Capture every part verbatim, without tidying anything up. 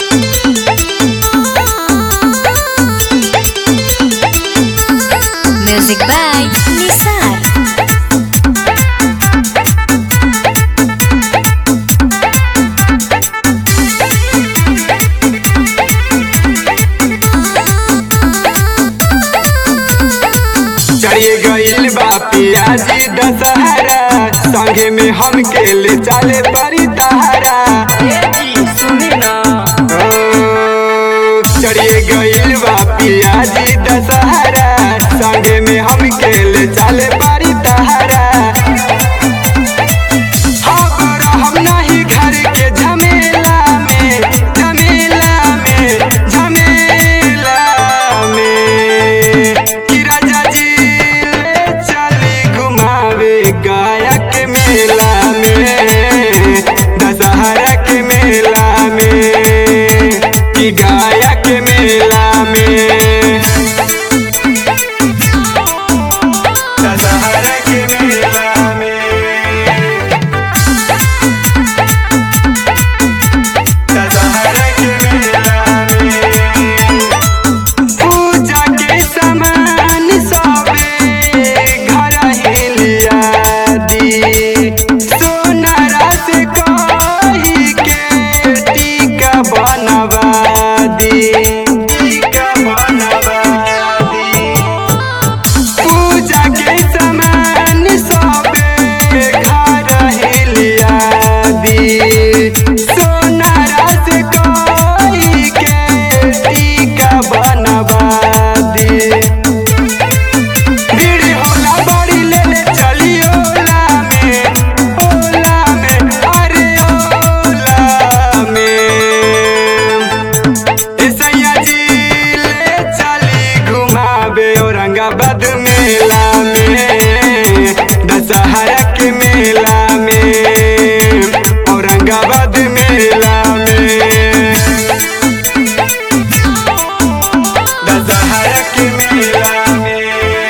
Music by Nisar. चढ़िए गइल बा पियाजी दशहरा, संगे में हम के ले चले परी तहारा। सुनी ना चढ़िए गइल बा पियाजी दशहरा, संगे में हम के ले चले परी तहारा। हम नहीं घर के झमेला में झमेला में झमेला में कि राजा जी ले चली घुमावे गया के मेला में, दशहरा के मेला में कि गया के मेला में, दशहरा के मेला में। पूजा के सामान सबे घर ही लिया दी, सोनारा से कही के टीका बनवा दी, टीका बनवा दी। पूजा के सामान सबे घर ही लिया दी, सोनारा से कही के टीका बनवा दी। भीड़ होला बड़ी ले ले चली ओला में, ओला में अरे ओला में। ए सैया जी ले चली घुमावे औरंगाबाद मेला में, दशहरा के मेला में, औरंगाबाद मेला में, दशहरा के मेला में,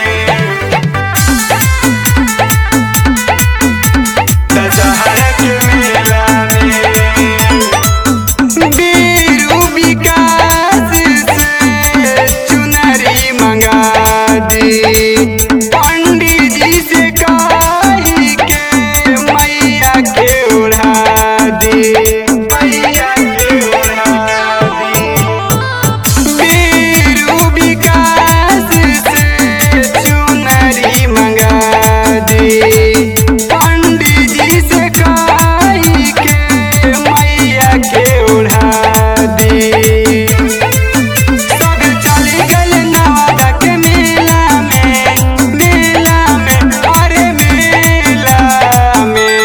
दशहरा के मेला में। बीरू विकास से चुनरी मंगा दी, पंडित जी से कही के मैया के उड़ा दी, मैया के उड़ा दी। बीरू विकास से चुनरी मंगा दी, पंडित जी से कही के मैया के उड़ा दी। सब चली गल नवादा के मेला में, मेला में अरे मेला में।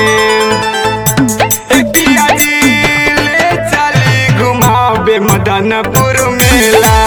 ए पियाजी ले चली घुमावे मदनपुर मेला